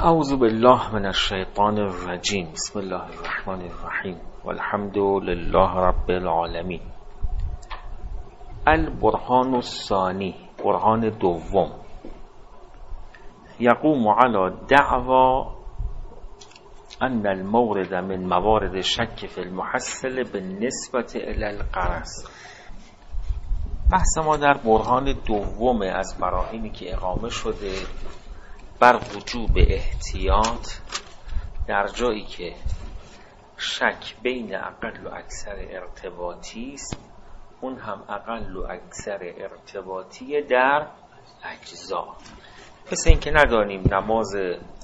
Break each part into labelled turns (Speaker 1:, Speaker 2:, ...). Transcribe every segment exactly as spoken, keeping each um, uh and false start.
Speaker 1: اعوذ بالله من الشیطان الرجیم. بسم الله الرحمن الرحیم والحمد لله رب العالمین. البرهان الثانی، برهان دوم. یقوم على دعوى ان المورد من موارد شک فی المحصل بالنسبة الى الغرض. بحث ما در برهان دوم از براهینی که اقامه شده بر وجوب احتیاط در جایی که شک بین اقل و اکثر ارتباطی است، اون هم اقل و اکثر ارتباطی در اجزا. مثل این که ندانیم نماز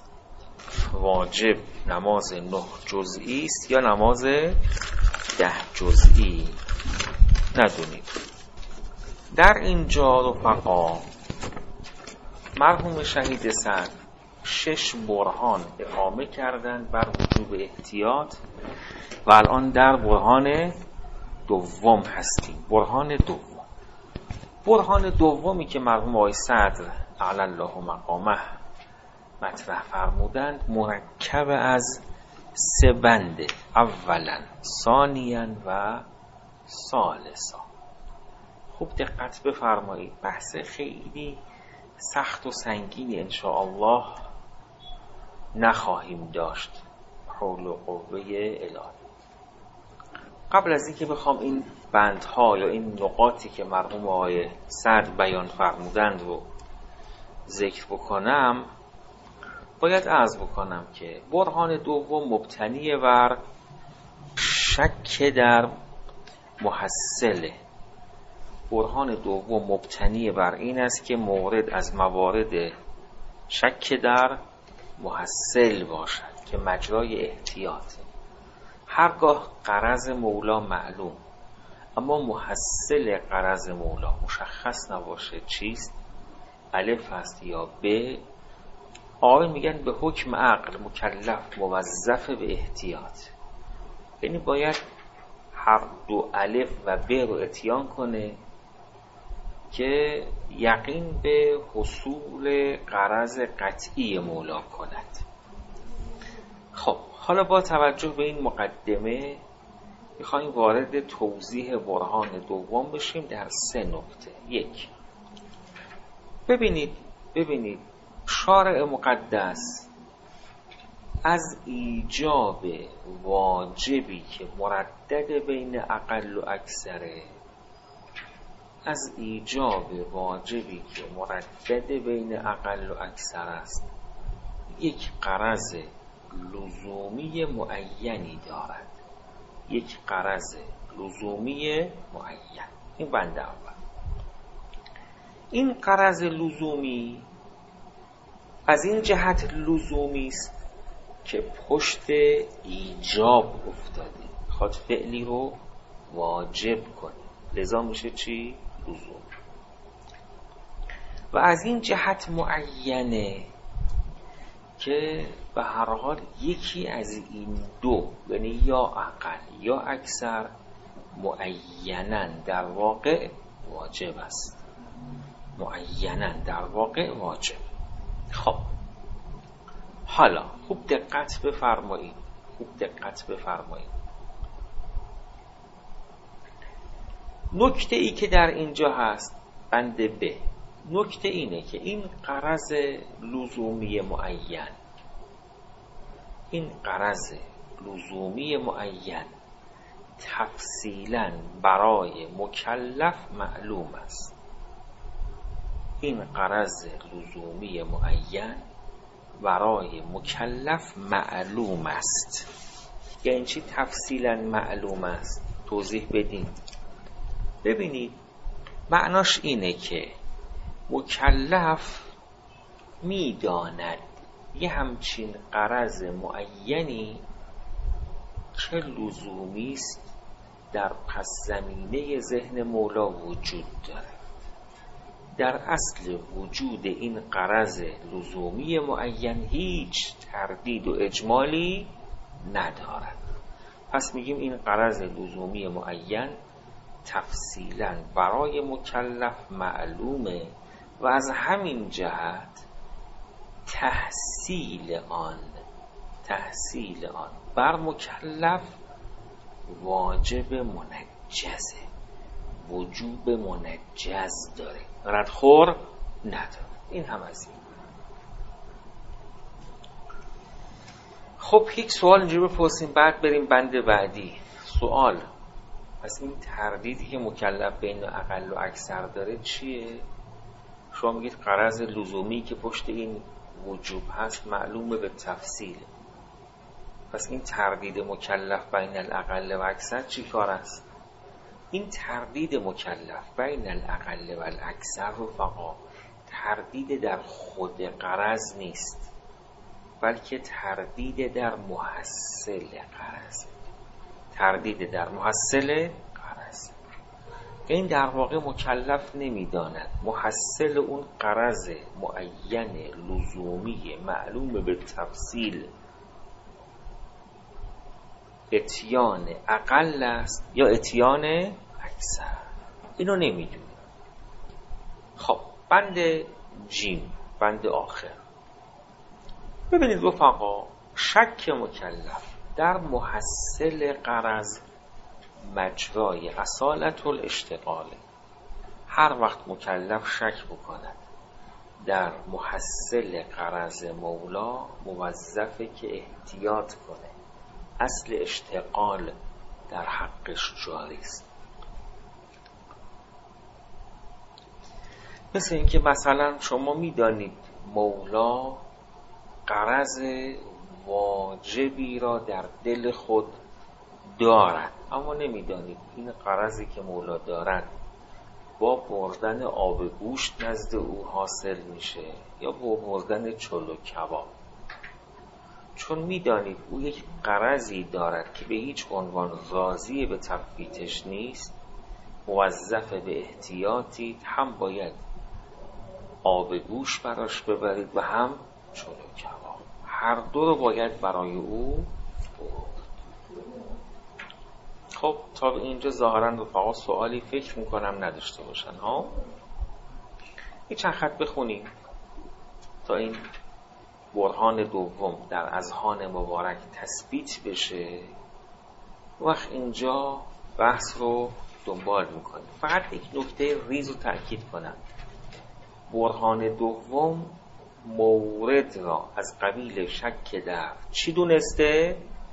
Speaker 1: واجب نماز نه جزئی است یا نماز ده جزئی، ندونیم. در اینجا رفقا مرحوم شهید صدر شش برهان اقامه کردند بر وجوب احتیاط و الان در برهان دوم هستیم. برهان دوم برهان دومی که مرحوم آقای صدر اعلی الله مقامه مطرح فرمودند مرکب از سه بنده، اولا ثانیا و ثالثا. خوب دقت بفرمایید، بحث خیلی سخت و سنگینی انشاءالله نخواهیم داشت. حول و قوه الهی. قبل از اینکه بخوام این بندها یا این نقاطی که مرحوم آقای صدر بیان فرمودند رو ذکر بکنم، باید عرض بکنم که برهان دوم مبتنی بر شک در محصله. برهان دوم مبتنی بر این است که مورد از موارد شک در محصل باشد که مجرای احتیاط. هرگاه غرض مولا معلوم اما محصل غرض مولا مشخص نباشه چیست، الف است یا ب، آقای میگن به حکم عقل مکلف موظف به احتیاط. یعنی باید هر دو الف و ب رو اتیان کنه که یقین به حصول غرض قطعی مولا کند. خب حالا با توجه به این مقدمه میخوایم وارد توضیح برهان دوم بشیم در سه نکته. یک، ببینید ببینید شارع مقدس از ایجاب واجبی که مردد بین اقل و اکثره، از ایجاب واجبی که مردد بین اقل و اکثر است، یک غرض لزومی معینی دارد. یک غرض لزومی معین. این بند اول. این غرض لزومی از این جهت لزومی است که پشت ایجاب افتاده، خواهد فعلی رو واجب کنه، لذا میشه چی؟ لزوم. و از این جهت معینه که به هر حال یکی از این دو، یعنی یا اقل یا اکثر، معیناً در واقع واجب است. معیناً در واقع واجب. خب حالا خوب دقت بفرمایید خوب دقت بفرمایید نکته ای که در اینجا هست بند ب، نکته اینه که این غرض لزومی معین این غرض لزومی معین تفصیلاً برای مکلف معلوم است. این غرض لزومی معین برای مکلف معلوم است. یعنی چی تفصیلاً معلوم است؟ توضیح بدیم. ببینید معناش اینه که مکلف میداند یه همچین غرض معینی که لزومی است در پس زمینه ذهن مولا وجود دارد. در اصل وجود این غرض لزومی معین هیچ تردید و اجمالی ندارد. پس میگیم این غرض لزومی معین تفصیلاً برای مکلف معلومه و از همین جهت تحصیل آن تحصیل آن بر مکلف واجب منجزه، وجوب منجز داره، ردخور نداره. این هم از این. خب یک سوال اینجا بپرسیم بعد بریم بند بعدی. سوال: پس این تردیدی که مکلف بین اقل و اکثر داره چیه؟ شما میگید غرض لزومی که پشت این وجوب هست معلومه به تفصیل. پس این تردید مکلف بین الاقل و اکثر چی کار است؟ این تردید مکلف بین الاقل و الاکثر رفقا تردید در خود غرض نیست، بلکه تردید در محصل غرض. تردید در محصل غرض. این در واقع مکلف نمیداند محصل اون غرض معین لزومی معلوم به تفصیل اتیان اقل است یا اتیان اکثر. اینو نمیدونه. خب بند جیم، بند آخر. ببینید رفقا، شک مکلف در محصل غرض مجرای اصالت الاشتغاله. هر وقت مکلف شک بکند در محصل غرض مولا، موظفه که احتیاط کنه. اصل اشتغال در حقش جاری است. مثل اینکه مثلا شما میدانید مولا غرض واجبی را در دل خود دارد، اما نمیدانید این غرضی که مولا دارد با بردن آب گوشت نزد او حاصل میشه یا با بردن چلو کباب. چون میدانید او یک غرضی دارد که به هیچ عنوان راضی به تفویتش نیست، موظف به احتیاطی، هم باید آب گوشت براش ببرید و هم چلو کباب. هر دو رو باید برای او برد. خب تا به اینجا ظاهرا رفقا سوالی فکر میکنم نداشته باشن ها. یه چند خط بخونیم تا این برهان دوم در اذهان مبارک تثبیت بشه. وقت اینجا بحث رو دنبال میکنیم. فقط یک نکته ریز رو تأکید کنم. برهان دوم مورد را از قبیل شک در چی دونسته؟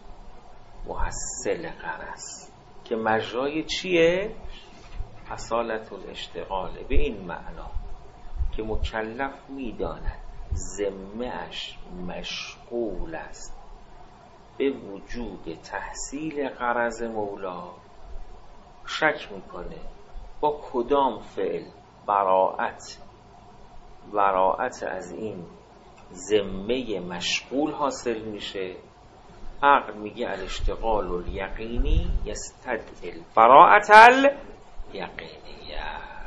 Speaker 1: محصل غرض که مجرای چیه؟ اصالت الاشتغاله. به این معنا که مکلف میداند ذمه اش مشغول است به وجوب تحصیل غرض مولا، شک میکنه با کدام فعل براءت براءت از این ذمه مشغول حاصل میشه. عقل میگه الاشتغال الیقینی یستدعی براءت الیقینیه.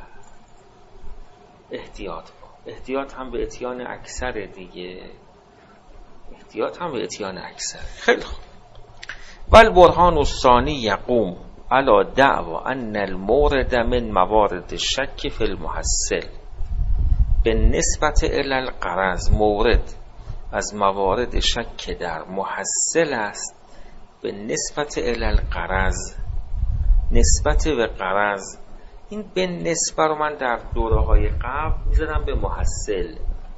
Speaker 1: احتیاط کن. احتیاط هم به اتیان اکثر دیگه. احتیاط هم به اتیان اکثر. خیلی خوب. والبرهان الثانی یقوم علی دعوا ان المورد من موارد الشک فی المحصل به نسبت الی الغرض. مورد از موارد شک در محصل است به نسبت الی الغرض، نسبت به غرض. این به نسبت رو من در دوره های قبل میزدم به محصل.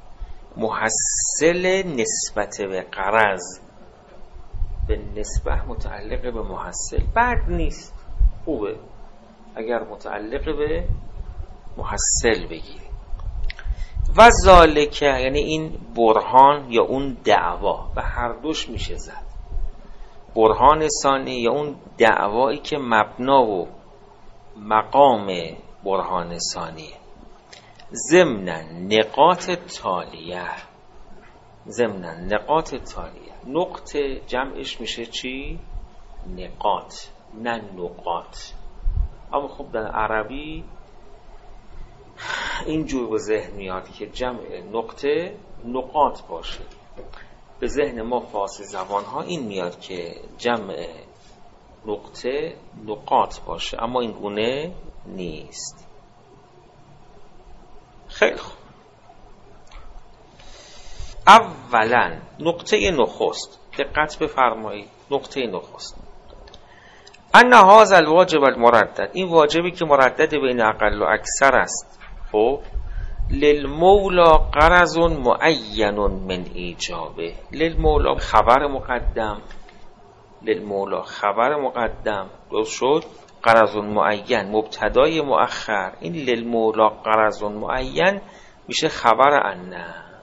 Speaker 1: محصل نسبت به غرض، به نسبت متعلق به محصل. بد نیست، خوبه اگر متعلق به محصل بگیریم. و ذالک یعنی این برهان یا اون دعوا، به هر دوش میشه زد. برهان ثانی یا اون دعوایی که مبنا و مقام برهان ثانیه. ضمن نقاط تالیه، ضمن نقاط تالیه. نقطه جمعش میشه چی؟ نقاط، نه نقاط. اما خب در عربی اینجور به ذهن میاد که جمع نقطه نقاط باشه. به ذهن ما فارسی زبان ها این میاد که جمع نقطه نقاط باشه، اما این گونه نیست. خیلی خوب. اولا نقطه نخست، دقت بفرمایید، نقطه نخست ان هذا الواجب المردد، این واجبی که مردد بین اقل و اکثر است، خب للمولا غرض معین من ایجابه، للمولا خبر مقدم، للمولا خبر مقدم درست شد، غرض معین مبتدای مؤخر، این للمولا غرض معین میشه خبر ان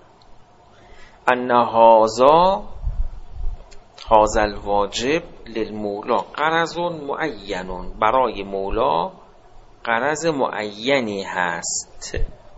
Speaker 1: ان هذا هذا الواجب للمولا غرض معین، برای مولا غرض معینی هست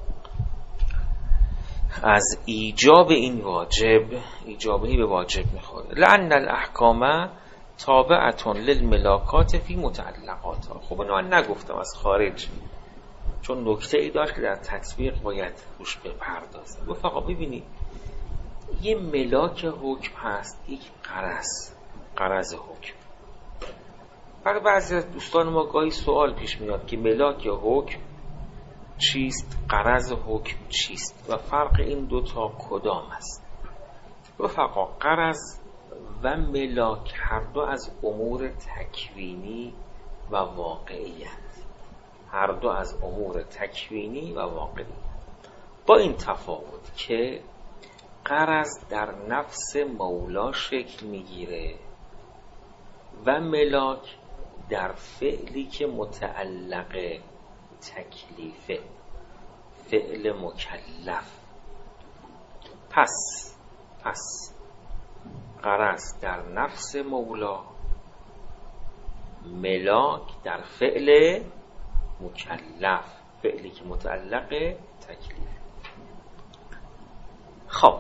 Speaker 1: از ایجاب این واجب، ایجابی به واجب میخوره. لأن الاحکام تابعتون للملاکات فی متعلقاتها. خب اینو من نگفتم از خارج، چون نکته ای داشت که در تطبیق باید روش بپردازیم. گفت آقا ببینید یه ملاک حکم هست، یک غرض، غرض حکم. برای بعضی از دوستان ما گاهی سوال پیش میاد که ملاک حکم چیست، غرض حکم چیست و فرق این دوتا کدام است؟ رفقا غرض و ملاک هر دو از امور تکوینی و واقعیت، هر دو از امور تکوینی و واقعیت، با این تفاوت که غرض در نفس مولا شکل میگیره و ملاک در فعلی که متعلق تکلیفه، فعل مکلف. پس پس غرض در نفس مولا، ملاک در فعل مکلف، فعلی که متعلق تکلیف. خب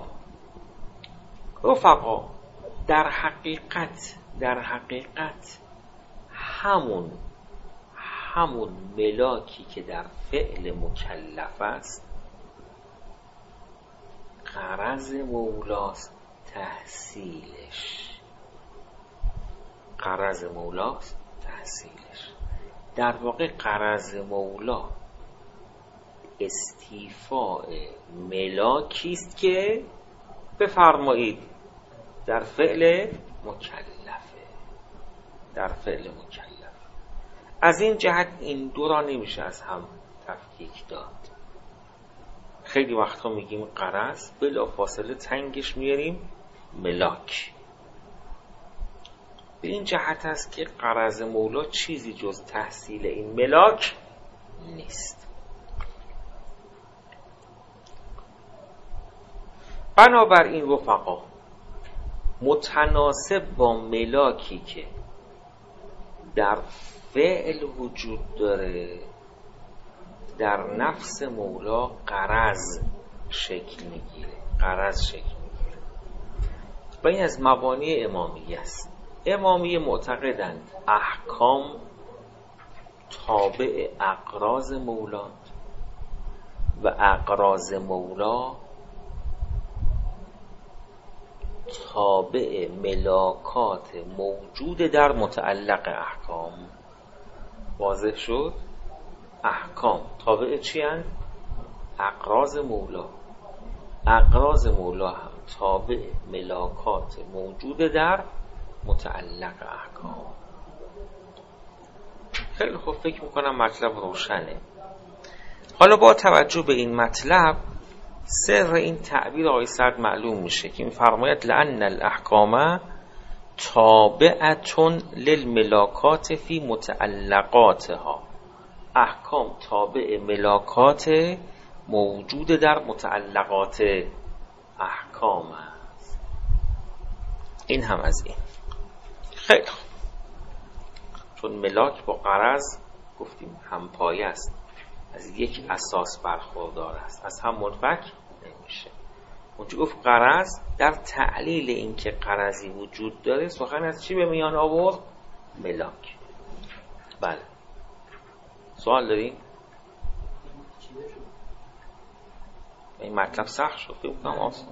Speaker 1: رفقا در حقیقت در حقیقت همون همون ملاکی که در فعل مکلف است غرض مولاست تحصیلش، غرض مولاست تحصیلش. در واقع غرض مولا استیفاء ملاکیست که بفرمایید در فعل مکلفه، در فعل مکلف. از این جهت این دو را نمیشه از هم تفکیک داد. خیلی وقتا میگیم غرض، بلا فاصله تنگش میاریم ملاک. به این جهت است که غرض مولا چیزی جز تحصیل این ملاک نیست. بنابراین رفقا متناسب با ملاکی که در فعل وجود داره در نفس مولا غرض شکل میگیره، غرض شکل میگیره. و این از مبانی امامیه است. امامیه معتقدند احکام تابع اغراض مولا و اغراض مولا تابع ملاکات موجود در متعلق احکام. واضح شد؟ احکام تابع چی هستند؟ اغراض مولا. اغراض مولا هم تابع ملاکات موجود در متعلق احکام. خیلی خوب، فکر میکنم مطلب روشنه. حالا با توجه به این مطلب سر این تعبیر آقای سعد معلوم میشه که میفرماید لأن الاحکام تابعتون للملاکات فی متعلقاتها. احکام تابع ملاکات موجود در متعلقات احکام است. این هم از این. خیلی خوب، چون ملاک با غرض گفتیم همپایه است، از یک اساس برخوردار است، از هم منفک نمیشه. اونجا گفت غرض، در تعلیل این که غرضی وجود داره سخن از چی به میان آورد؟ ملاک. بله، سوال دارین؟ این مطلب سخت شد، فکر کنم آسان.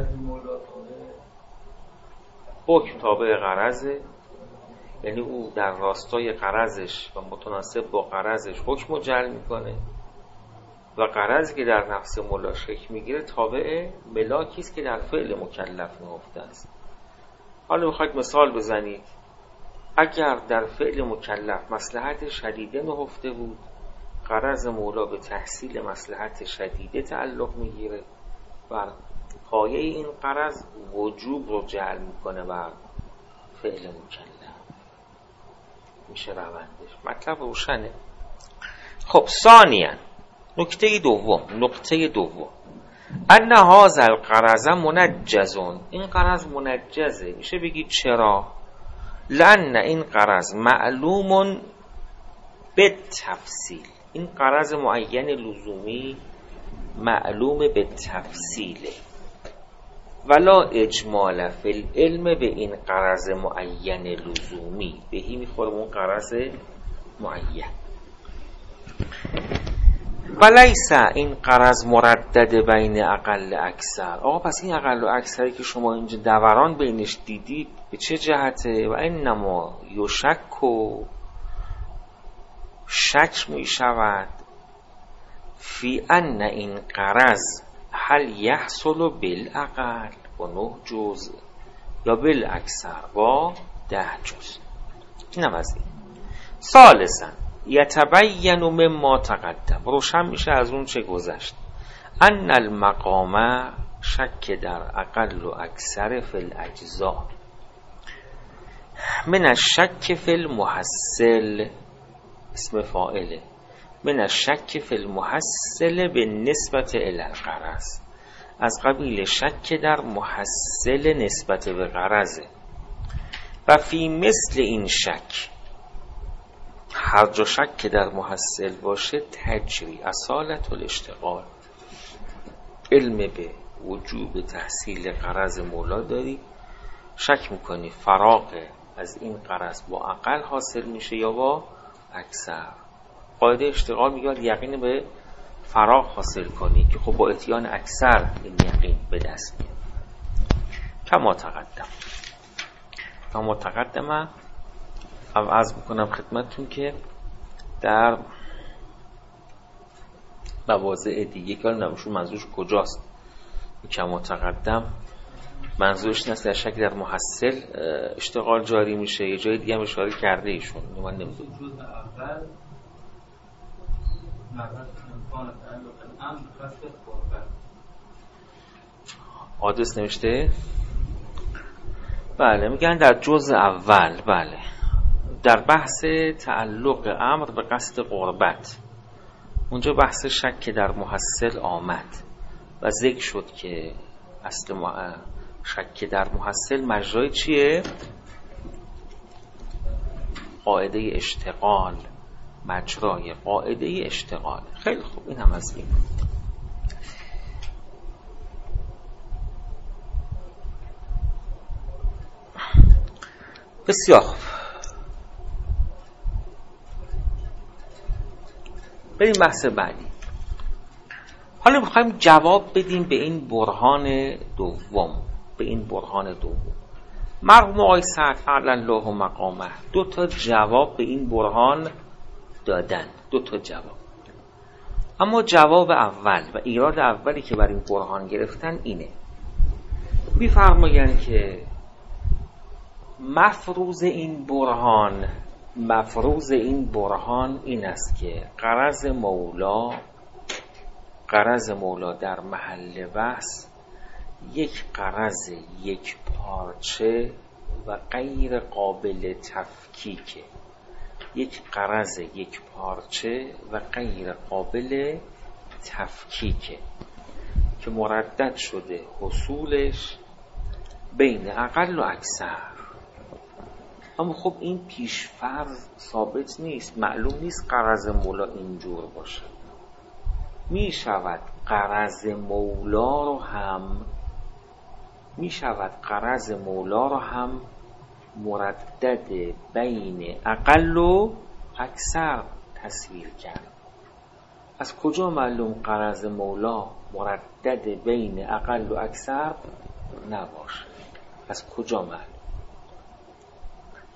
Speaker 1: حکم تابع غرضه، یعنی او در راستای غرضش و متناسب با غرضش حکم رو جعل میکنه. و غرضی که در نفس مولا شکل میگیره تابع ملاکی است که در فعل مکلف نهفته است. حالا میخواید مثال بزنید، اگر در فعل مکلف مصلحت شدیده نهفته بود، غرض مولا به تحصیل مصلحت شدیده تعلق میگیره و پایه این غرض وجوب رو جعل میکنه بر فعل مکلف. میشه روندش. مطلب روشنه. خب ثانیاً نکته دوم نکته دوم ان هذا الغرض منجز. این غرض منجزه. میشه بگید چرا؟ لان این غرض معلوم به تفصیل. این غرض معین لزومی معلوم به تفصیله، ولا اجمال فی العلم به این غرض معین لزومی. بهی میخوره اون غرض معین. ولیس این غرض مردد بین اقل اکثر. آقا پس این اقل و اکثری که شما اینجا دوران بینش دیدید به چه جهته؟ و انما یشک و شک می شود فی ان این غرض هل یحصل بالاقل با نه جزء یا بالاکثر با ده جزء. اینم از این. ثالثاً یتبین مما تقدم. روشن میشه از اون چه گذشت. ان المقام شک در اقل و اکثر فی الاجزاء من الشک فی المحصل. اسم فاعله. من الشک فی المحصل به نسبت الی الغرض. از قبیل شک در محصل نسبت به غرضه. و فی مثل این شک، هر جا شک که در محصل باشه تجری اصالت الاشتغال. علم به وجوب تحصیل غرض مولا داری، شک میکنی فراغ از این غرض با اقل حاصل میشه یا با اکثر. قاعده اشتغال میگه یقین به فراغ حاصل کنی که خب با اتیان اکثر این یقین به دست میاد. کما تقدم کما تقدم او عرض میکنم خدمتتون که در مواضع دیگه که نمیشون منظورش کجاست. کما تقدم منظورش نیست در شک در محصل اشتغال جاری میشه، یه جای دیگه هم اشاره کرده ایشون. من نمیدونم
Speaker 2: جزء اول مرد امکان تعلق الامر خاص قربت
Speaker 1: آدرس نوشته. بله میگن در جزء اول، بله در بحث تعلق امر به قصد قربت، اونجا بحث شک در محصل آمد و ذکر شد که اصل ما شک در محصل مجرای چیه؟ قاعده اشتغال. مجرای قاعده اشتغال. خیلی خوب، این هم از این. بسیار خوب، بریم بحث بعدی. حالا میخوایم جواب بدیم به این برهان دوم به این برهان دوم مرحوم آقای سعد علی الله مقامه دو تا جواب به این برهان دادن. دو تا جواب. اما جواب اول و ایراد اولی که بر این برهان گرفتن اینه. میفرمایند که مفروض این برهان مفروض این برهان این است که غرض مولا غرض مولا در محل بحث یک غرض یک پارچه و غیر قابل تفکیکه. یک غرض یک پارچه و غیر قابل تفکیکه که مردد شده حصولش بین اقل و اکثر. اما خب این پیش‌فرض ثابت نیست، معلوم نیست غرض مولا اینجور باشه. می شود غرض مولا رو هم می شود غرض مولا رو هم مردد بین اقل و اکثر تصویر کرد. از کجا معلوم غرض مولا مردد بین اقل و اکثر نباشه؟ از کجا معلوم؟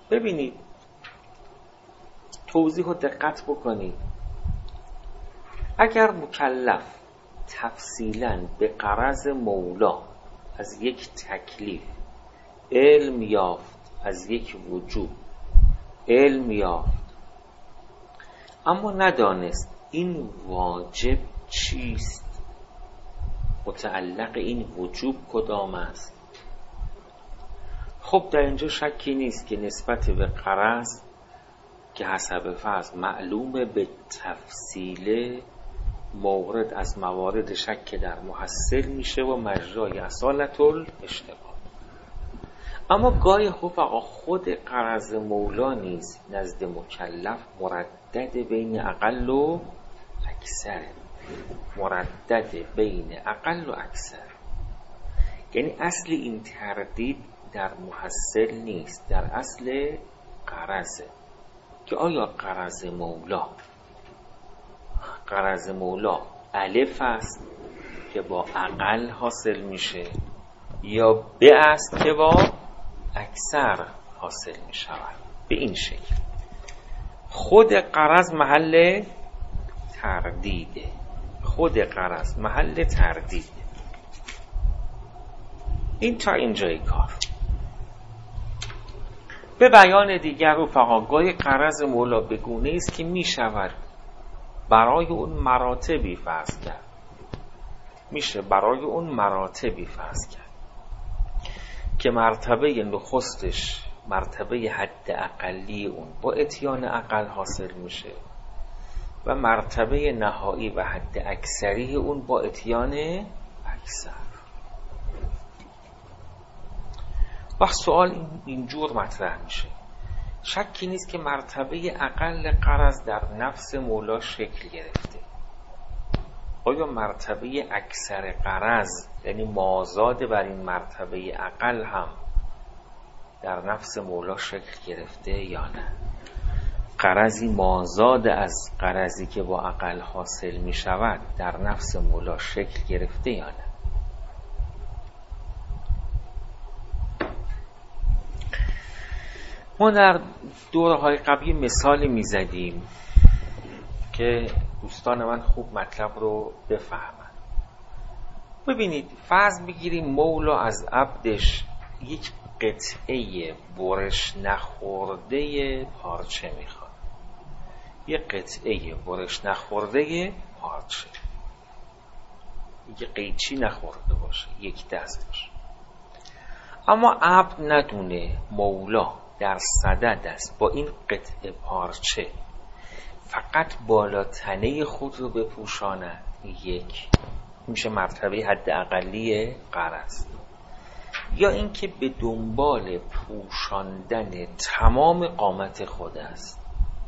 Speaker 1: ببینید، توضیح رو دقت بکنید. اگر مکلف تفصیلاً به غرض مولا از یک تکلیف علم یافت، از یک وجوب علم یافت، اما ندانست این واجب چیست، متعلق این وجوب کدام است، خب در اینجا شکی نیست که نسبت به غرض که حسب فرض معلومه به تفصیل مورد از موارد شک در محصل میشه و مجرای اصالت الاشتباه. اما گاهی رفقا خود غرض مولا نیز نزد مکلف مردد بین اقل و اکثر، مردد بین اقل و اکثر، یعنی اصل این تردید در محصل نیست، در اصل غرضه که آیا غرض مولا غرض مولا الف است که با اقل حاصل میشه یا ب است که با اکثر حاصل میشود. به این شکل خود غرض محل تردیده، خود غرض محل تردیده. این تا اینجای کار. به بیان دیگر رفقا گاهی غرض مولا به گونه است که می شود برای اون مراتبی فرض کرد، میشه برای اون مراتبی فرض کرد که مرتبه نخستش مرتبه حد اقلی اون با اتیان اقل حاصل میشه و مرتبه نهایی و حد اکثری اون با اتیان اکثر. و سوال اینجور مطرح میشه، شکی نیست که مرتبه اقل غرض در نفس مولا شکل گرفته، آیا مرتبه اکثر غرض یعنی مازاد بر این مرتبه اقل هم در نفس مولا شکل گرفته یا نه؟ غرضی مازاد از غرضی که با اقل حاصل می شود در نفس مولا شکل گرفته یا نه؟ ما در دوره‌های قبلی مثالی می زدیم که دوستان من خوب مطلب رو بفهمن. ببینید فرض بگیریم مولا از عبدش یک قطعه برش نخورده پارچه میخواد، یک قطعه برش نخورده پارچه، یک قیچی نخورده باشه، یک دست باشه. اما عبد ندونه مولا در صدد است با این قطعه پارچه فقط بالا تنه خود رو بپوشاند، یک میشه مرتبه حد اقلی غرض، یا اینکه به دنبال پوشاندن تمام قامت خود است،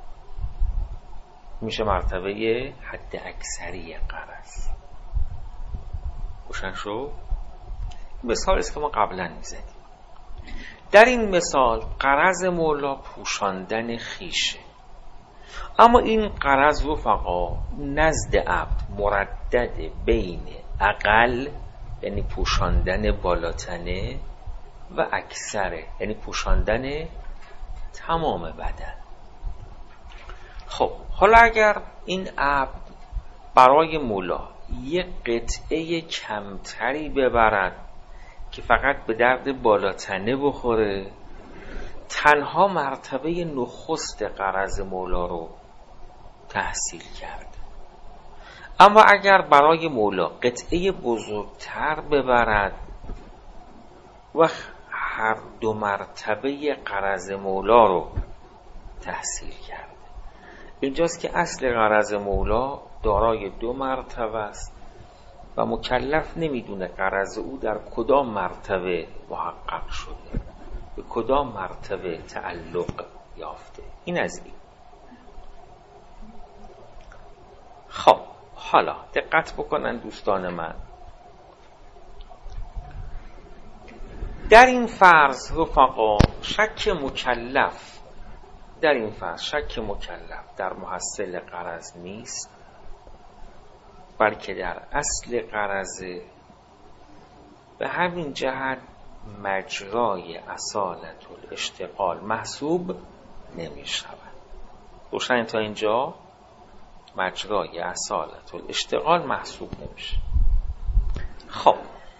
Speaker 1: میشه مرتبه حد اکثری غرض. روشن شو؟ مثال است که ما قبلا میزدیم. در این مثال غرض مولا پوشاندن خیشه، اما این غرض رفقا نزد عبد مردد بین اقل یعنی پوشاندن بالاتنه و اکثره یعنی پوشاندن تمام بدن. خب حالا اگر این عبد برای مولا یک قطعه کمتری ببرد که فقط به درد بالاتنه بخوره، تنها مرتبه نخست غرض مولا رو تحصیل کرد. اما اگر برای مولا قطعه بزرگتر ببرد و هر دو مرتبه غرض مولا رو تحصیل کرد. اینجاست که اصل غرض مولا دارای دو مرتبه است و مکلف نمیدونه غرض او در کدام مرتبه محقق شده، به کدام مرتبه تعلق یافته. این از این. خب حالا دقت بکنن دوستان من، در این فرض رفقا شک مکلف در این فرض شک مکلف در محصل غرض نیست، بلکه در اصل غرض. به همین جهت مجرای اصالت الاشتغال محسوب نمی شود. روشن تا اینجا؟ مجرای اصالت الاشتغال محسوب نمیشه. خب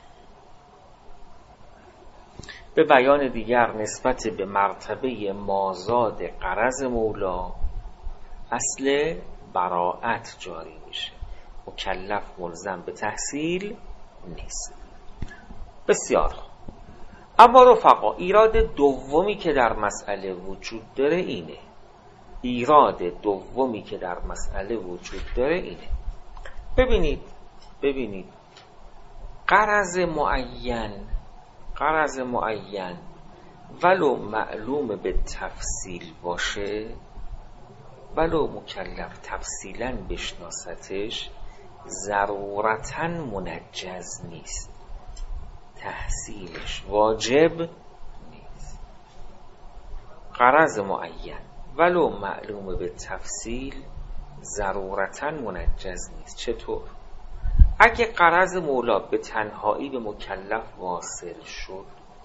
Speaker 1: به بیان دیگر نسبت به مرتبه مازاد غرض مولا اصل براءت جاری میشه، مکلف ملزم به تحصیل نیست. بسیار خوب. اما رفقا ایراد دومی که در مسئله وجود داره اینه ایراد دومی که در مسئله وجود داره اینه ببینید ببینید غرض معین غرض معین ولو معلوم به تفصیل باشه، ولو مکلف تفصیلا بشناستش، ضرورتاً منجز نیست، تحصیلش واجب نیست. غرض معین ولو معلوم به تفصیل ضرورتاً منجز نیست. چطور؟ اگه غرض مولا به تنهایی به مکلف واصل شد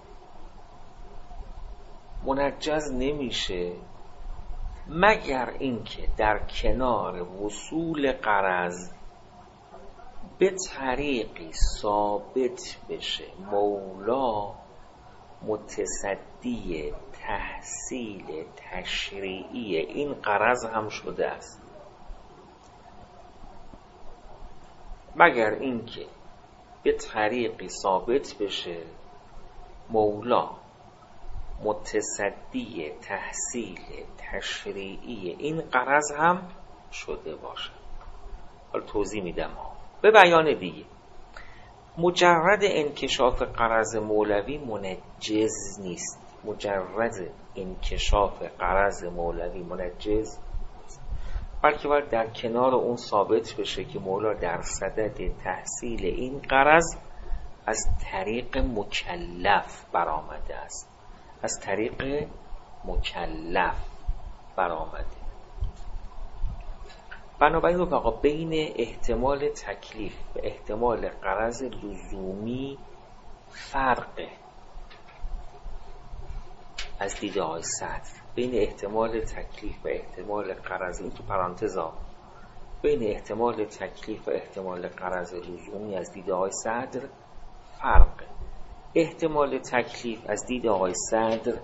Speaker 1: منجز نمیشه مگر اینکه در کنار وصول غرض به طریقی ثابت بشه مولا متصدی تحصیل تشریعی این غرض هم شده است، مگر اینکه به طریقی ثابت بشه مولا متصدی تحصیل تشریعی این غرض هم شده باشه. حالا توضیح میدم ها. به بیان دیگه مجرد انکشاف غرض مولوی منجز نیست. مجرد انکشاف غرض مولوی منجز نیست، بلکه باید در کنار اون ثابت بشه که مولا در صدد تحصیل این غرض از طریق مکلف برآمده است، از طریق مکلف برآمده. بنابراین رفقا بین احتمال تکلیف و احتمال غرض لزومی فرقه از دیده های صدر. بین احتمال تکلیف و احتمال غرض، این تو پرانتزا، بین احتمال تکلیف و احتمال غرض لزومی از دیده های صدر فرقه. احتمال تکلیف از دید آقای صدر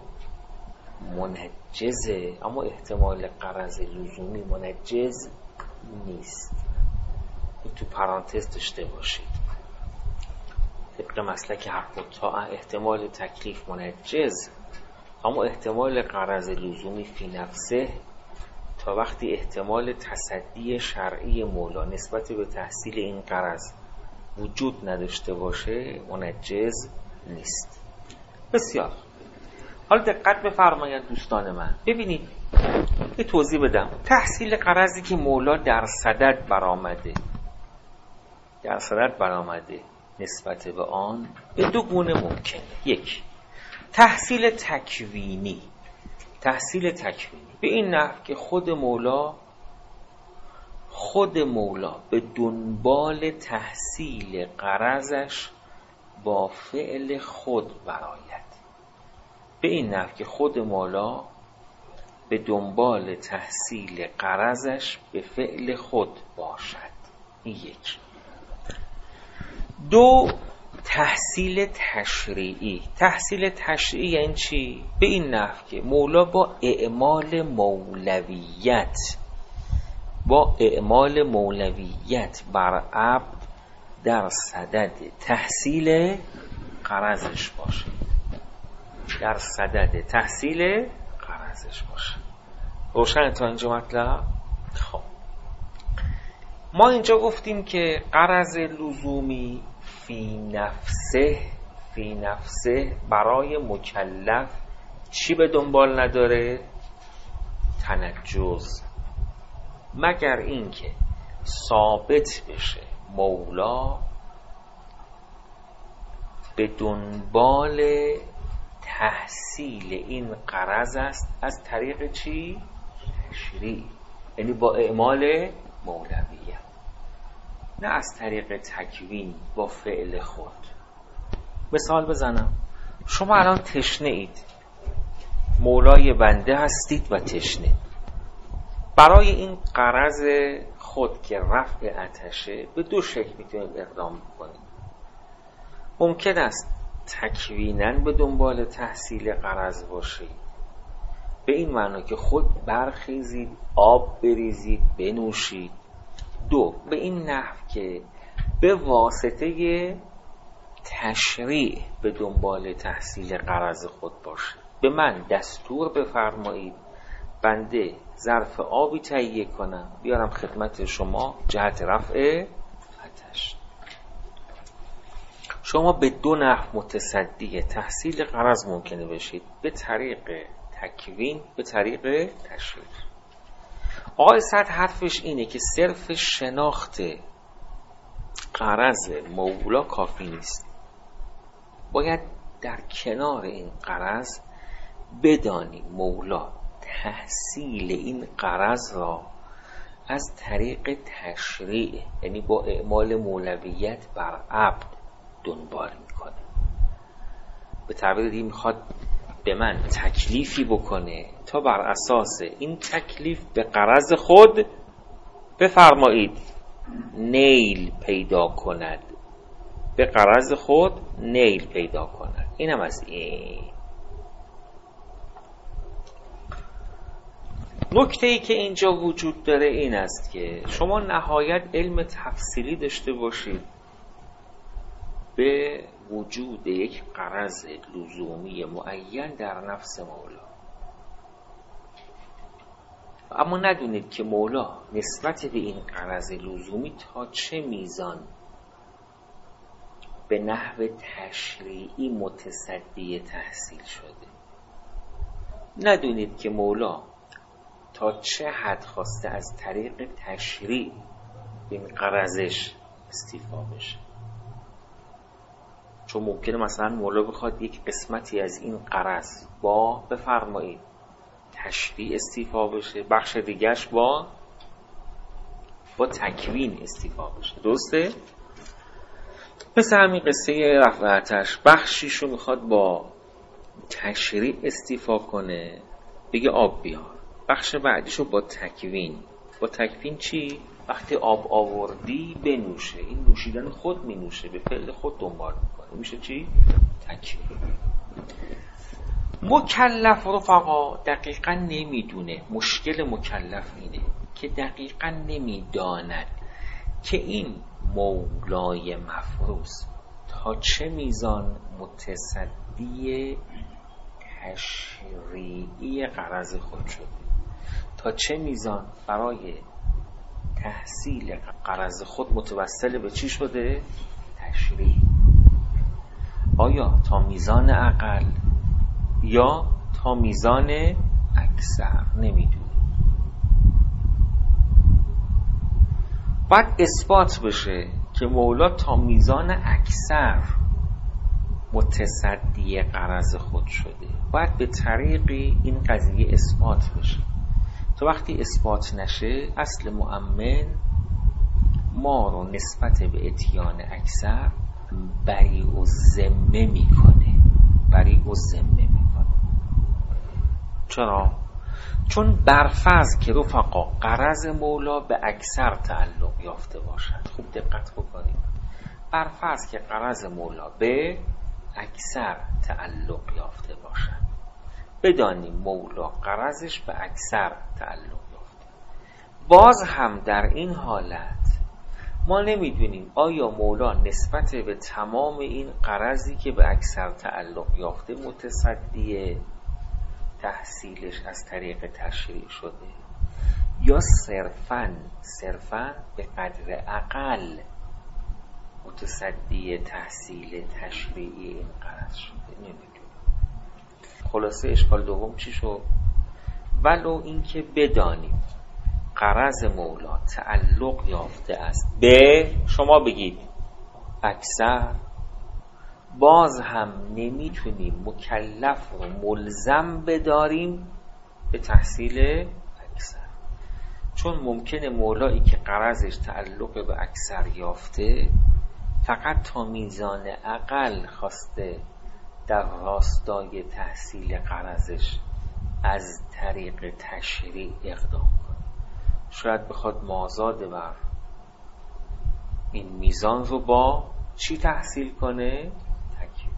Speaker 1: منجزه، اما احتمال غرض لزومی منجز نیست. این تو پرانتز داشته باشید. طبق مسلک حق الطاعه احتمال تکلیف منجز، اما احتمال غرض لزومی فی نفسه تا وقتی احتمال تصدی شرعی مولا نسبت به تحصیل این غرض وجود نداشته باشه منجز نیست. بسیار. حالا دقت بفرمایید دوستان من. ببینید یه توضیح بدم. تحصیل غرضی که مولا در صدد برآمده در صدد برآمده نسبت به آن به دو گونه ممکنه. یک، تحصیل تکوینی. تحصیل تکوینی به این نحو که خود مولا خود مولا به دنبال تحصیل غرضش با فعل خود برآید. به این نحو که خود مولا به دنبال تحصیل غرضش به فعل خود باشد. این یک. دو، تحصیل تشریعی. تحصیل تشریعی یعنی چی؟ به این نحو که مولا با اعمال مولویت با اعمال مولویت بر عبد در صدد تحصیل غرضش باشه. در صدد تحصیل غرضش باشه. روشن تا اینجا مطلب؟ خب ما اینجا گفتیم که غرض لزومی فی نفسه فی نفسه برای مکلف چی به دنبال نداره؟ تنجز، مگر اینکه ثابت بشه مولا به دنبال تحصیل این غرض است از طریق چی؟ تشریع، یعنی با اعمال مولویت، نه از طریق تکوین با فعل خود. مثال بزنم. شما الان تشنه اید، مولای بنده هستید و تشنه، برای این غرض خود که رفع آتشه به دو شکل میتونید اقدام بکنید. ممکن است تکویناً به دنبال تحصیل غرض باشید، به این معنی که خود برخیزید، آب بریزید، بنوشید. دو، به این نحو که به واسطه تشریع به دنبال تحصیل غرض خود باشید. به من دستور بفرمایید بنده ظرف آبی تهیه کنم بیارم خدمت شما جهت رفع آتش. شما به دو نحو متصدی تحصیل غرض ممکنه بشید، به طریق تکوین، به طریق تشریع. آقای سعد حرفش اینه که صرف شناخت غرض مولا کافی نیست، باید در کنار این غرض بدانی مولا تحصیل این غرض را از طریق تشریع، یعنی با اعمال مولویت بر عبد دنبال میکنه. به تعبیر دیگه میخواد به من تکلیفی بکنه تا بر اساس این تکلیف به غرض خود بفرمایید نیل پیدا کند، به غرض خود نیل پیدا کند. اینم از این. نکته‌ای که اینجا وجود داره این است که شما نهایت علم تفصیلی داشته باشید به وجود یک غرض لزومی معین در نفس مولا، اما ندونید که مولا نسبت به این غرض لزومی تا چه میزان به نحو تشریعی متصدی تحصیل شده. ندونید که مولا تا چه حد خواسته از طریق تشریع این غرضش استیفا بشه. چون ممکنه مثلا مولا بخواد یک قسمتی از این غرض با بفرمایید تشریع استیفا بشه، بخش دیگرش با با تکوین استیفا بشه. درسته؟ مثل همین قصه رفع آتش، بخشیشو میخواد با تشریع استیفا کنه، بگه آب بیار. بخش بعدیشو با تکوین. با تکوین چی؟ وقتی آب آوردی بنوشه. این نوشیدن خود می نوشه، به فعل خود دنبال میکنه. میشه چی؟ تکوین. مکلف رفقا دقیقا نمیدونه. مشکل مکلف اینه که دقیقا نمیداند که این مولای مفروض تا چه میزان متصدی تشریعی غرض خود شده، تا چه میزان برای تحصیل غرض خود متوسل به چی شده؟ تشریع. آیا تا میزان اقل یا تا میزان اکثر؟ نمیدونه. باید اثبات بشه که مولا تا میزان اکثر متصدی غرض خود شده. باید به طریقی این قضیه اثبات بشه. تا وقتی اثبات نشه اصل مؤمن ما رو نسبت به اتیان اکثر بریء الذمه میکنه. بریء الذمه میکنه. چرا؟ چون برفرض که رفقا غرض مولا به اکثر تعلق یافته باشد. خوب دقت بکنید. برفرض که غرض مولا به اکثر تعلق یافته باشد، بدانیم مولا غرضش به اکثر تعلق یافته. باز هم در این حالت ما نمیدونیم آیا مولا نسبت به تمام این غرضی که به اکثر تعلق یافته متصدی تحصیلش از طریق تشریع شده یا صرفاً صرفاً به قدر اقل متصدی تحصیل تشریعی این غرض شده. نمیدونیم. خلاصه اشکال دوم چی شد؟ ولو اینکه بدانیم غرض مولا تعلق یافته است به، شما بگید اکثر، باز هم نمیتونیم مکلف رو ملزم بداریم به تحصیل اکثر. چون ممکنه مولایی که غرضش تعلق به اکثر یافته فقط تا میزان اقل خواسته در راستای تحصیل غرضش از طریق تشریع اقدام کنه. شاید بخواد مازاد بر این میزان رو با چی تحصیل کنه؟ تکیه.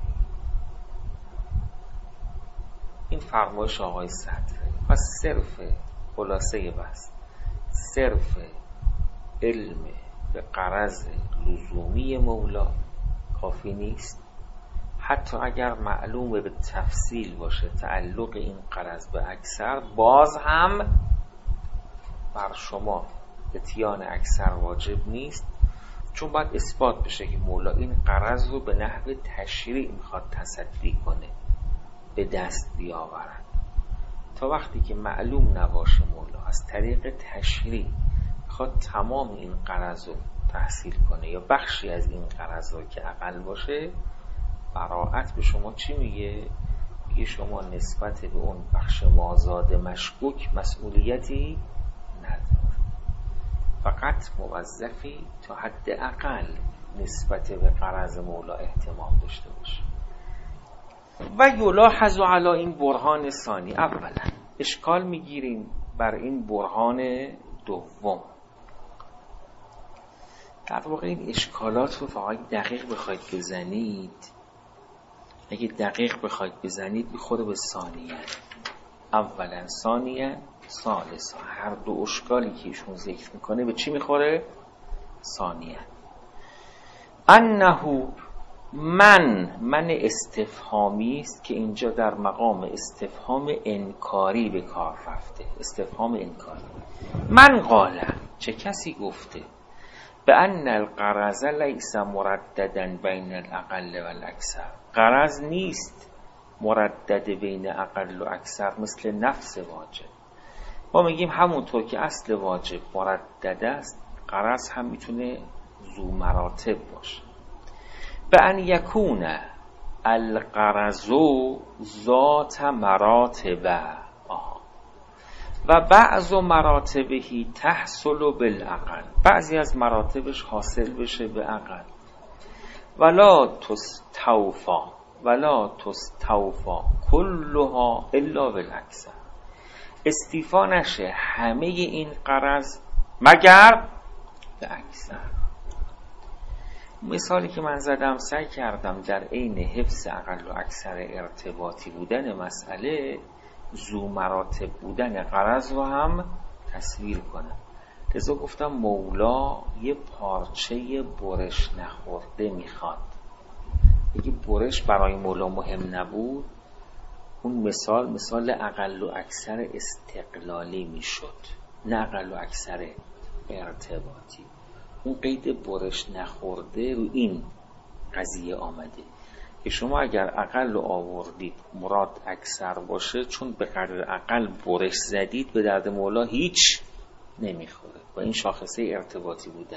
Speaker 1: این فرمایش آقای صدره. پس صرف خلاصه بس صرف علم به غرض لزومی مولا کافی نیست. حتی اگر معلومه به تفصیل باشه تعلق این غرض به اکثر، باز هم بر شما اتیان اکثر واجب نیست، چون باید اثبات بشه که مولا این غرض رو به نحو تشریع میخواد تصدی کنه، به دست بیاورد. تا وقتی که معلوم نباشه مولا از طریق تشریع میخواد تمام این غرض رو تحصیل کنه یا بخشی از این غرض رو که اقل باشه، براءت به شما چی میگه؟ میگه شما نسبت به اون بخش مازاد مشکوک مسئولیتی نداره، فقط موظفی تا حد اقل نسبت به غرض مولا اهتمام داشته باشه. و یلاحظ علی این برهان ثانی، اولا اشکال میگیریم بر این برهان دوم. در واقع این اشکالات رو فقط دقیق بخواید بزنید، اگه دقیق بخواید بزنید میخوره به ثانیه. اولا ثانیه ثالثا، هر دو اشکالی که ایشون ذکر میکنه به چی میخوره؟ ثانیه. انه من من استفهامی است که اینجا در مقام استفهام انکاری به کار رفته. استفهام انکاری. من قاله، چه کسی گفته؟ به ان الغرض لیس مرددا بین الاقل و الاکثر، غرض نیست مردد بین اقل و اکثر مثل نفس واجب. ما میگیم همونطور که اصل واجب مردد است، غرض هم میتونه ذو مراتب باشه. به ان یکون الغرض ذات مراتب و بعض مراتبهی تحصل بالاقل، بعضی از مراتبش حاصل بشه به اقل. ولا تستوفا ولا تستوفا کلها الا بالاکثر، استیفا نشه همه این غرض مگر به اکثر. مثالی که من زدم سعی کردم در عین حفظ اقل و اکثر ارتباطی بودن مسئله ذو مراتب بودن غرض رو هم تصویر کنم. لذا گفتم مولا یه پارچه برش نخورده میخواد. اگه برش برای مولا مهم نبود، اون مثال مثال اقل و اکثر استقلالی میشد، نه اقل و اکثر ارتباطی. اون قید برش نخورده رو این قضیه آمده که شما اگر اقل رو آوردید مراد اکثر باشه، چون به قدر اقل برش زدید به درد مولا هیچ نمیخوره و این شاخصه ارتباطی بودن.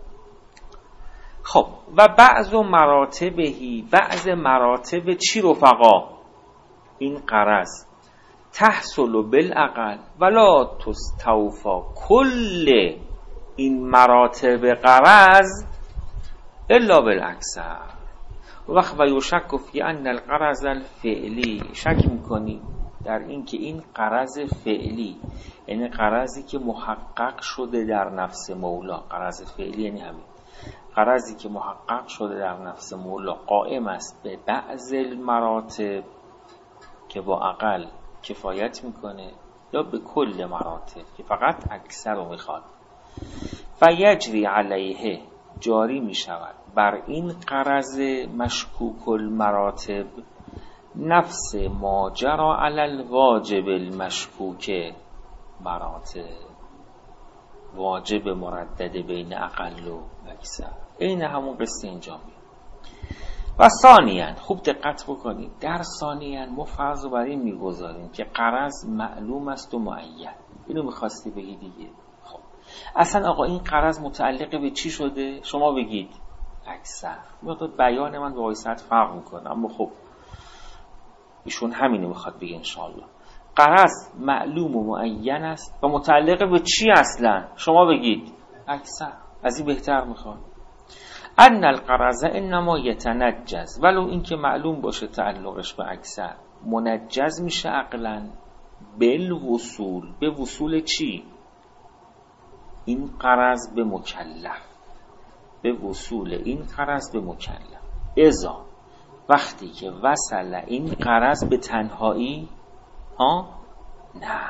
Speaker 1: خب و بعض مراتبهی، بعض مراتب چی رفقا؟ این غرض تحصل بالاقل ولا تستوفا کل این مراتب غرض الا بالاکثر. وقت و یشک فی ان الغرض الفعلی، شک میکنی در این که این غرض فعلی، یعنی غرضی که محقق شده در نفس مولا، غرض فعلی یعنی همین غرضی که محقق شده در نفس مولا، قائم است به بعض المراتب که با اقل کفایت میکنه، یا به کل مراتب که فقط اکثر رو میخواد. فیجری علیه، جاری میشود بر این غرض مشکوک المراتب نفس ما جرى علی الواجب المشکوک مراتب، واجب مردد بین اقل و اکثر. این همون قصه اینجا میاد. و ثانیاً خوب دقت بکنید، در ثانیاً ما فرض بر این میگذاریم که غرض معلوم است و معین. اینو میخواستی بگی دیگه. خب اصلا آقا این غرض متعلق به چی شده؟ شما بگید اکثر. مقدار بیان من با وایسات فرق میکنه، اما خب ایشون همینو میخواد بگه انشاءالله. غرض معلوم و معین است و متعلق به چی اصلا؟ شما بگید اکثر. از این بهتر میخواد. ان الغرض انما یتنجز، ولو اینکه معلوم باشه تعلقش به اکثر، منجز میشه عقلا بالوصول. به وصول چی؟ این غرض به مکلف، به وصول این غرض به مکلف. اذا وقتی که وصل این غرض به تنهایی، ها نه،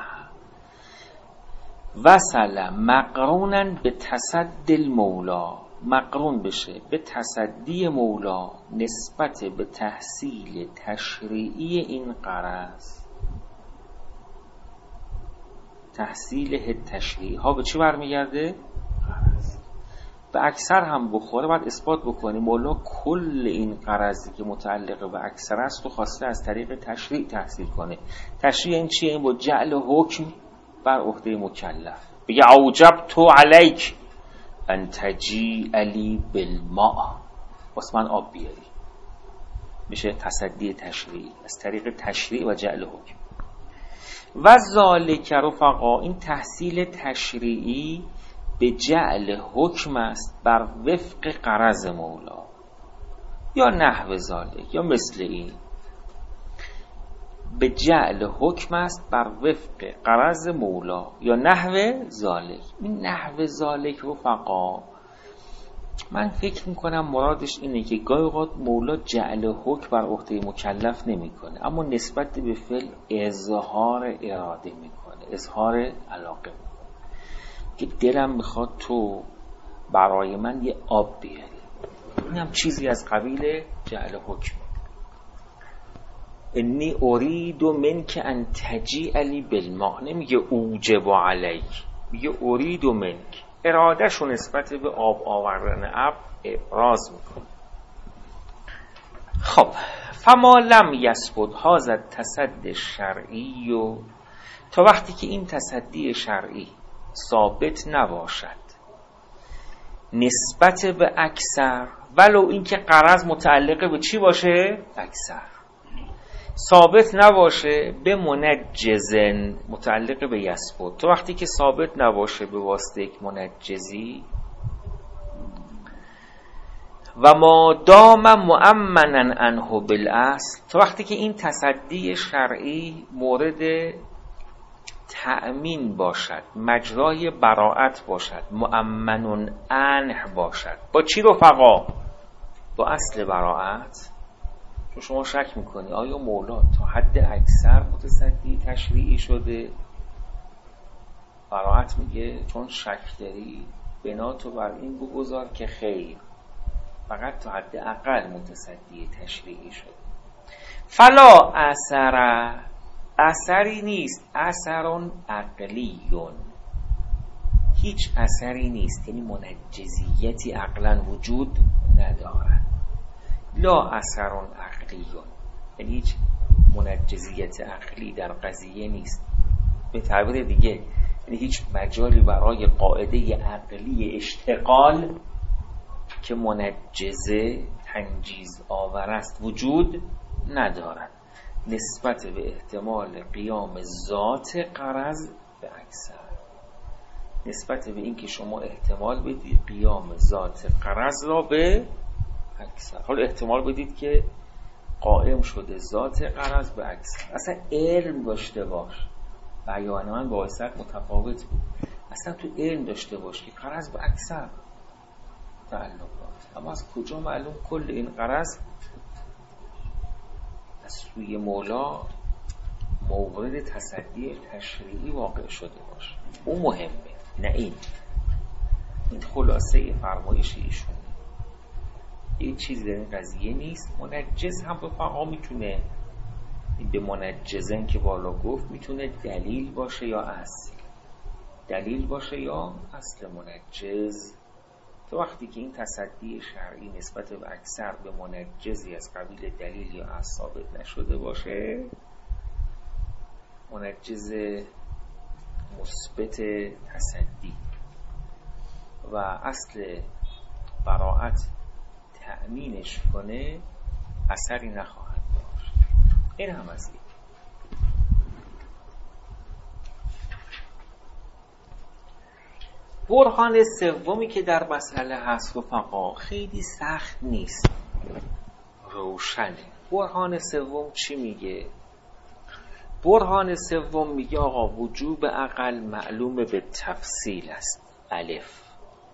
Speaker 1: وصل مقرونا به تصدی المولا، مقرون بشه به تصدی مولا نسبت به تحصیل تشریعی این غرض. تحصیل تشریعی ها به چی برمیگرده؟ غرض. به اکثر هم بخوره باید اثبات بکنی مولا کل این غرضی که متعلق به اکثر است و خواسته از طریق تشریع تحصیل کنه. تشریع این چیه؟ این با جعل حکم بر عهده مکلف. بگه اوجب تو علیک ان تجی علی بالماء، واسه من آب بیاری، میشه تصدی تشریعی از طریق تشریع و جعل حکم. و ذالک رفقا، این تحصیل تشریعی به جعل حکم است بر وفق غرض مولا، یا نحو ذالک، یا مثل این. به جعل حکم است بر وفق غرض مولا یا نحو ذالک. این نحو ذالک رفقا من فکر میکنم مرادش اینه که گاهی اوقات مولا جعل حکم بر عهده مکلف نمیکنه، اما نسبت به فعل اظهار اراده میکنه، اظهار علاقه میکنه که دلم میخواد تو برای من یه آب بیاری. این هم چیزی از قبیل جعل حکم. انی ارید منک ان تجیعلی بالماء، نمیگه اوجب علیک، میگه ارید منک. ارادهش رو نسبت به آب آوردن ابر ابراز میکنه. خب فما لم یثبت هذا التصدی الشرعی، و تا وقتی که این تصدی شرعی ثابت نباشد نسبت به اکثر، ولو اینکه غرض متعلق به چی باشه؟ اکثر. ثابت نباشه به منجزن، متعلق به یثبت. تو وقتی که ثابت نباشه به واسطه یک منجزی، و ما دام مؤمنا عنه بالاصل، تو وقتی که این تصدی شرعی مورد تأمین باشد، مجرای براءت باشد، مؤمن عنه باشد. با چی رفقا؟ با اصل براءت. تو شما شک میکنی آیا مولا تا حد اکثر متصدی تشریعی شده؟ براءت میگه چون شک داری بنا تو بر این بگذار که خیر، فقط تا حد اقل متصدی تشریعی شده. فلا اثر، اثری نیست، اثرون عقلیون، هیچ اثری نیست، یعنی منجزیتی عقلا وجود ندارد. لا اثرون عقلیون، یعنی هیچ منجزیت عقلی در قضیه نیست. به تعبیر دیگه یعنی هیچ مجالی برای قاعده عقلی اشتغال که منجزه تنجیز آور است وجود ندارد نسبت به احتمال قیام ذات غرض به اکثر، نسبت به این که شما احتمال بدید قیام ذات غرض را به اکثر. حالا احتمال بدید که قائم شده ذات غرض به اکثر. اصلا علم داشته باش، بیان من با واسط متفاوت بود. اصلا تو علم داشته باش که غرض به اکثر تعلق دارد، اما از کجا معلوم کل این غرض از سوی مولا مورد تصدی تشریعی واقع شده باشه؟ اون مهمه، نه این. این خلاصه فرمایش ایشونه. یه چیزی در این قضیه نیست. منجز هم رفقا میتونه به منجزن که بالا گفت میتونه دلیل باشه یا اصل، دلیل باشه یا اصل منجز. تو وقتی که این تصدی شرعی نسبت به اکثر به منجزی از قبیل دلیل یا اصل ثابت نشده باشه، منجز مثبت تصدی و اصل براءت تأمینش کنه، اثری نخواهد داشت. این هم از این. برهان سومی که در مسئله هست رفقا خیلی سخت نیست، روشنه. برهان سوم چی میگه؟ برهان سوم میگه آقا وجوب عقل معلوم به تفصیل است. الف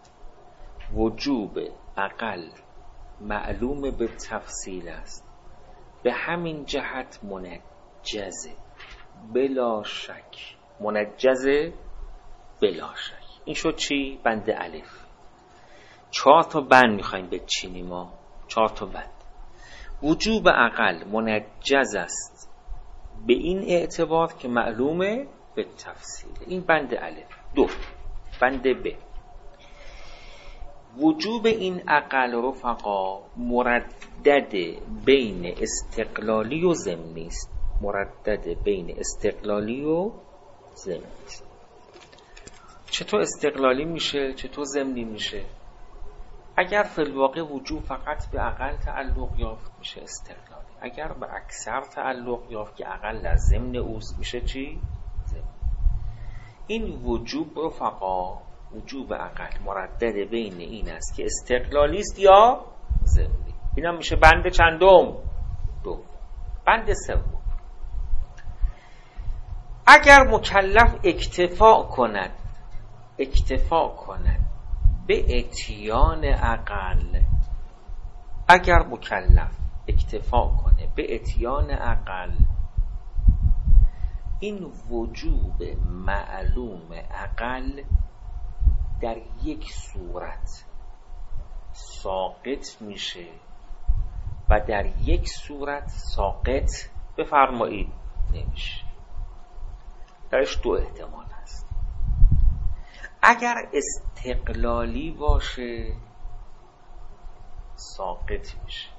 Speaker 1: وجوب اقل معلوم به تفصیل است، به همین جهت منجزه بلا شک. منجزه بلا شک. این شد چی؟ بند الف. چهار تا بند میخوایم بچینیم ما. چهار تا بند. وجوب اقل منجز است به این اعتبار که معلومه به تفصیل. این بند الف. دو، بند ب. وجوب این اقل رفقا مردد بین استقلالی و ضمنی است. مردد بین استقلالی و ضمنی است. چطور استقلالی میشه؟ چطور ضمنی میشه؟ اگر فی الواقع وجوب فقط به اقل تعلق یافت میشه استقلالی. اگر به اکثر تعلق یافت که اقل از ضمن اوست میشه چی؟ ضمنی. این وجوب رفقا، وجوب اقل مردد بین این است که استقلالی است یا ضمنی. اینا میشه بند چندم؟ دو. بند سوم، اگر مکلف اکتفا کند اکتفا کند به اتیان اقل، اگر مکلف اکتفا کنه به اتیان اقل، این وجوب معلوم اقل در یک صورت ساقط میشه و در یک صورت ساقط بفرمایید نمیشه. درش دو احتمال هست. اگر استقلالی باشه ساقط میشه.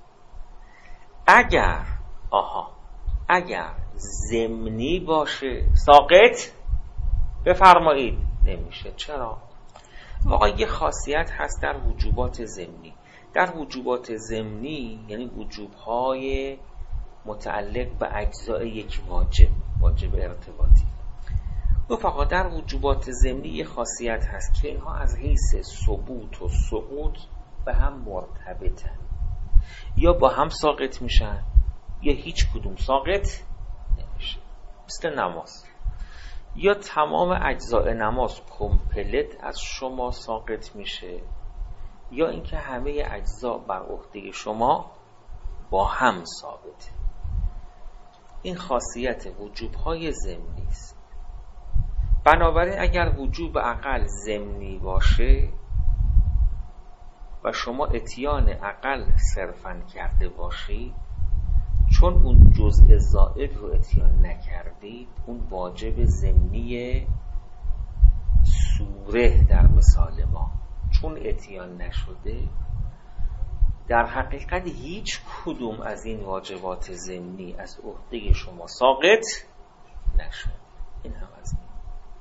Speaker 1: اگر آها اگر ضمنی باشه ساقط بفرمایید نمیشه. چرا؟ واقعا یه خاصیت هست در وجوبات ضمنی. در وجوبات ضمنی یعنی وجوب‌های متعلق به اجزاء یک واجب، واجب ارتباطی. رفقا در وجوبات ضمنی یه خاصیت هست که اینها از حیث ثبوت و سقوط به هم مرتبطن. یا با هم ساقط میشن یا هیچ کدوم ساقط نمیشه. مثل نماز. یا تمام اجزاء نماز کمپلت از شما ساقط میشه یا اینکه همه اجزا بر عهده شما با هم ثابته. این خاصیت وجوب‌های ضمنی است. بنابراین اگر وجوب اقل ضمنی باشه و شما اتیان اقل صرفاً کرده باشید، چون اون جزء زائد رو اتیان نکردید، اون واجب ضمنی سوره در مثال ما چون اتیان نشده، در حقیقت هیچ کدوم از این واجبات ضمنی از عهده شما ساقط نشد. این هم از این.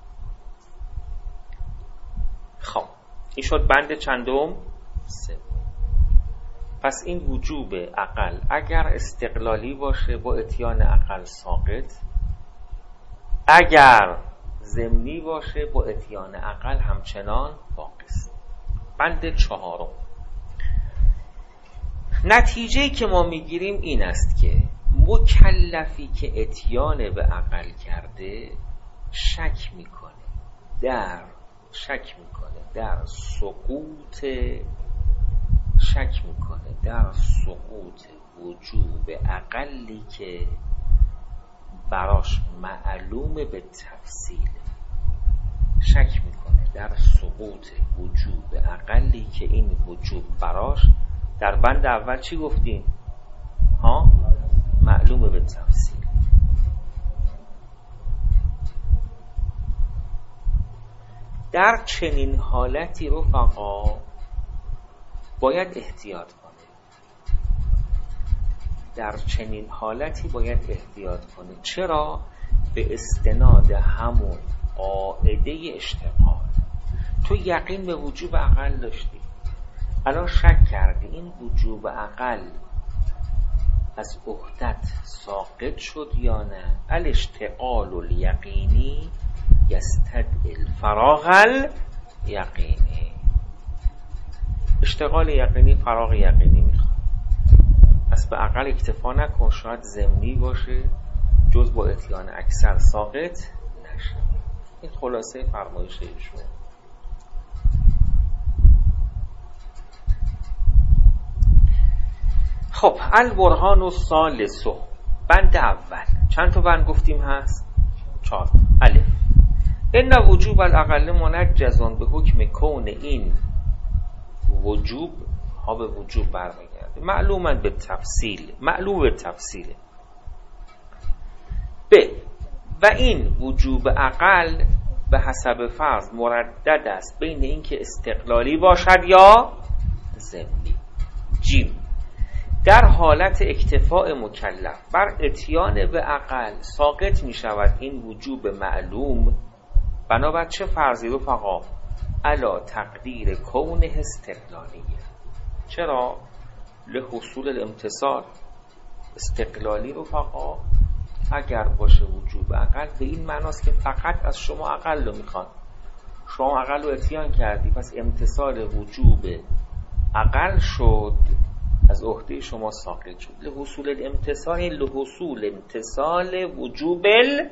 Speaker 1: خب این شد بند چندم؟ سه. پس این وجوب اقل اگر استقلالی باشه با اتیان اقل ساقط، اگر ضمنی باشه با اتیان اقل همچنان باقی است. بند چهارم، نتیجه‌ای که ما میگیریم این است که مکلفی که اتیان به اقل کرده شک میکنه در شک میکنه در سقوط شک میکنه در سقوط وجوب اقلی که براش معلوم به تفصیل. شک میکنه در سقوط وجوب اقلی که این وجوب براش در بند اول چی گفتیم؟ ها؟ معلوم به تفصیل. در چنین حالتی رفقا باید احتیاط کنه. در چنین حالتی باید احتیاط کنه. چرا؟ به استناد همون قاعده اشتغال. تو یقین به وجوب اقل داشتی، الان شک کردی این وجوب اقل از عهدت ساقط شد یا نه. الاشتغال الیقینی یستدعی الفراغ الیقینی. اشتغال یقینی فراغ یقینی میخواد. پس به اقل اکتفا نکن، شاید ضمنی باشه جز با اتیان اکثر ساقط نشه. این خلاصه فرمایش ایشون. خب البرهان و ثالث، بند اول چند تا بند گفتیم هست؟ چهار. الف ان وجوب الاقل منجز به حکم کون، این وجوب ها به وجوب برمیگرده، معلوما به تفصیل، معلوم به تفصیل. ب و این وجوب اقل به حسب فرض مردد است بین این که استقلالی باشد یا ضمنی. جیم در حالت اکتفاء مکلف بر اتیان به اقل ساقط می شود این وجوب معلوم بنابر چه فرضی رفقا؟ علا تقدیر کونه استقلالیه. چرا؟ لحصول الامتصال. استقلالی رفقا اگر باشه وجوب اقل به این معناست که فقط از شما اقل رو میخواد، شما اقل رو اتیان کردی، پس امتصال وجوب اقل شد، از عهده شما ساقط شد. لحصول الامتصال، لحصول امتصال وجوب الاقل.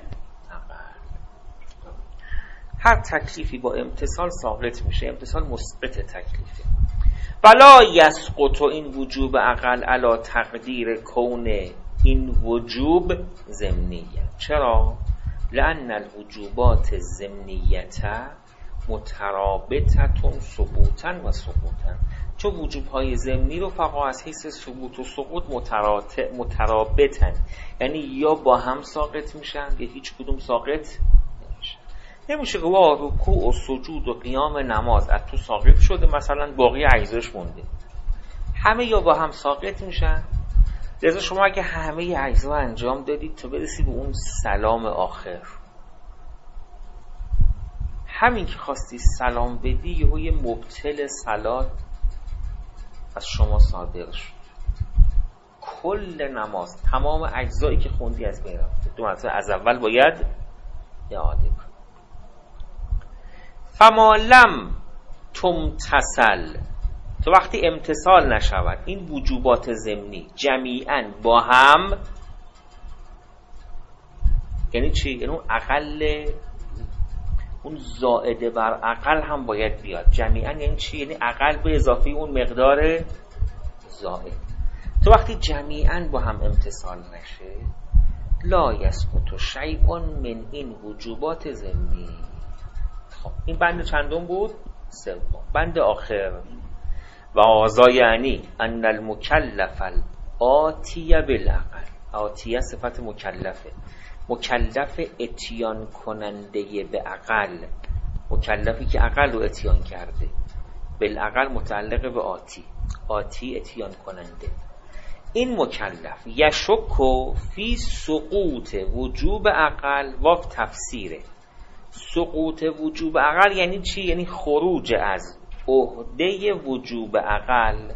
Speaker 1: هر تکلیفی با امتصال ساقط میشه، امتصال مثبت تکلیفه. ولا یسقط این وجوب اقل علی تقدیر کون این وجوب ضمنیه. چرا؟ لأن الوجوبات ضمنیت مترابطتون ثبوتا و سقوطا. چون وجوب های ضمنی رو فقط از حیث ثبوت و سقوط مترابطن، یعنی یا با هم ساقط میشن یا هیچ کدوم ساقط نمیشن. نمیشه که وا رکوع و سجود و قیام نماز از تو ساقط شده مثلا باقی اجزاش مونده، همه یا با هم ساقط میشن. لذا شما اگه همه اجزا انجام دادید تا برسی به اون سلام آخر، همین که خواستی سلام بدی یهو یه مبطل صلات از شما صادر شد، کل نماز تمام اجزایی که خوندی از بین رفته. دو مرتبه از اول باید اعاده کن. فما لم تمتثل، تو وقتی امتصال نشود این وجوبات ضمنی جمیعاً با هم، یعنی چی؟ یعنی اون اقل، اون زائده بر اقل هم باید بیاد. جمیعاً یعنی چی؟ یعنی اقل به اضافه اون مقدار زائد. تو وقتی جمیعاً با هم امتصال نشه، لا یسقط شیء من این وجوبات ضمنی. خب این بند چندم بود؟ سوم. بند آخر و آزا یعنی ان المکلف الآتیه بالاقل. آتیه صفت مکلفه، مکلف اتیان کننده به اقل، مکلفی که اقل رو اتیان کرده. بالاقل متعلق به آتی، آتی اتیان کننده. این مکلف یشکو فی سقوط وجوب اقل و تفسیره. سقوط وجوب اقل یعنی چی؟ یعنی خروج از عهده وجوب اقل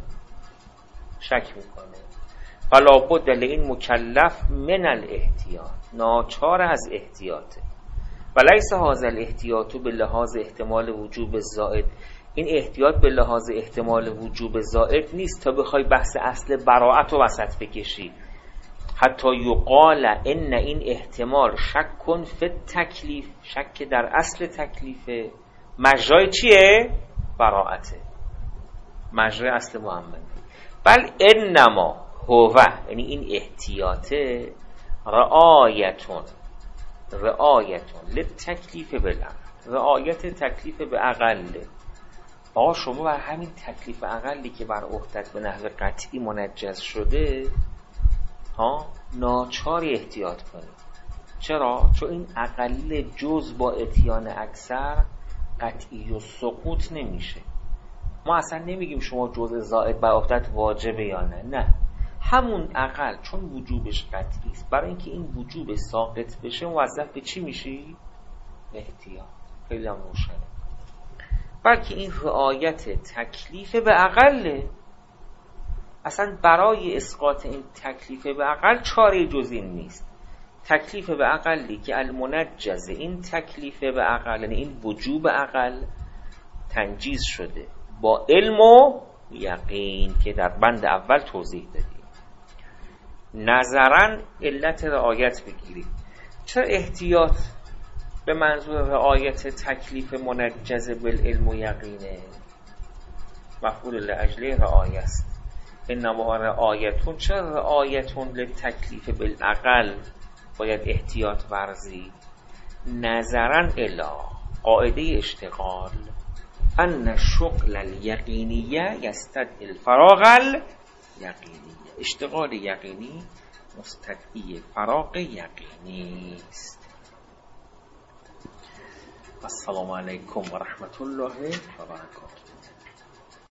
Speaker 1: شک میکنه. فلا بد لین مکلف من الاحتیاط، ناچار از احتیاطه. ولیس هذا الاحتیاط به لحاظ احتمال وجوب زائد، این احتیاط به لحاظ احتمال وجوب زائد نیست تا بخوای بحث اصل براءت رو وسط بکشی. حتی یقال ان این احتمال شک کن فی تکلیف، شک در اصل تکلیفه. مجرای چیه؟ براءته، مجرای اصل محمد. بل انما هو، یعنی این احتیاطه، رعایتون رعایتون لتکلیف بالاقل، رعایت تکلیف به اقل. آقا شما بر همین تکلیف اقلی که بر عهدت به نحو قطعی منجز شده ها ناچاری احتیاط کنید. چرا؟ چون این اقل جز با اتیان اکثر قطعی و سقوط نمیشه. ما اصلا نمیگیم شما جزء زائد بر عهدت واجبه یا نه، نه، همون اقل چون وجوبش قطعی است، برای اینکه این وجوب ساقط بشه موظف به چی میشی؟ احتیاط. خیلی هم روشنه. بلکه این رعایت تکلیف به اقله. اصلا برای اسقاط این تکلیف به اقل چاره جز این نیست. تکلیف به اقلی که المنجز، این تکلیف به اقل یعنی این وجوب اقل تنجیز شده با علم و یقین که در بند اول توضیح دادیم. نظرا علت رعایت بگیرید. چرا احتیاط به منظور رعایت تکلیف منجز بالعلم و یقینه؟ مفعول لاجل رعایت است. انما رعایتون، چرا رعایتون للتکلیف بالعقل باید احتیاط ورزی؟ نظرا الی قاعده اشتغال ان شغل الیقینیه یستدعی الفراغ الیقینیه، اشتغال یقینی مستدعی فراغ یقینی است. السلام علیکم و رحمت الله و برکاته.